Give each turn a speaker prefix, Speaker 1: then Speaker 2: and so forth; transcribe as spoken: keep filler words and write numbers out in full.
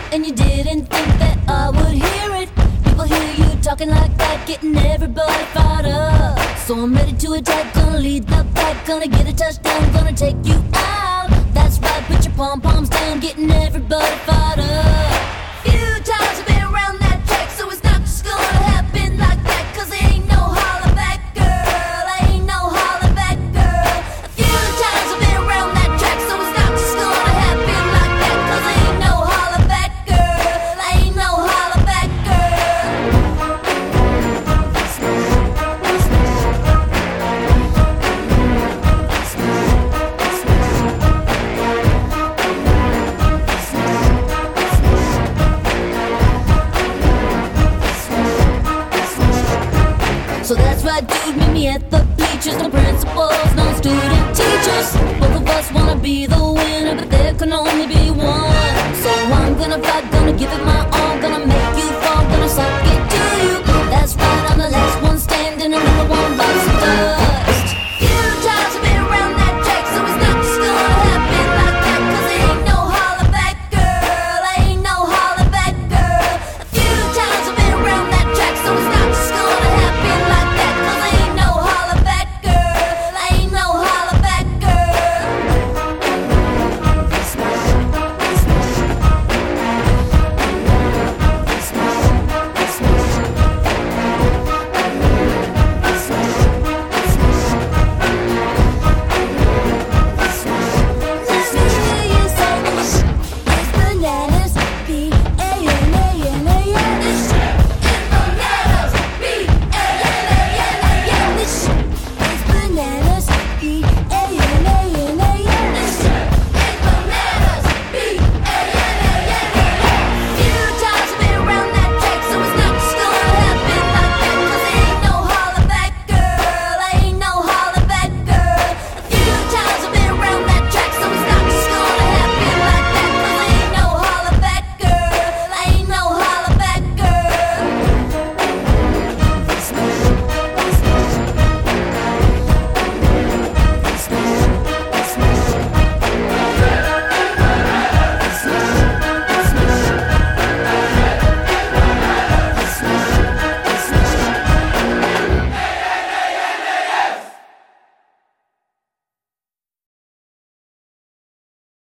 Speaker 1: And you didn't think that I would hear it. People hear you talking like that, getting everybody fired up. So I'm ready to attack, gonna lead the pack, gonna get a touchdown, gonna take you out. That's right, put your pom-poms down, getting everybody fired up. Few times I've been around that track, so it's not just gonna happen like that. Cause there ain't no holler back, girl, ain't no holler back, girl. A few times I've been around that track, so it's not just gonna happen like that. Cause there ain't no holler back, girl, ain't no holler back, So that's right, dude, meet me at the bleachers. No principals, no student teachers. Both of us wanna be the winner, but there can only be one. So I'm gonna fight, gonna give it my all.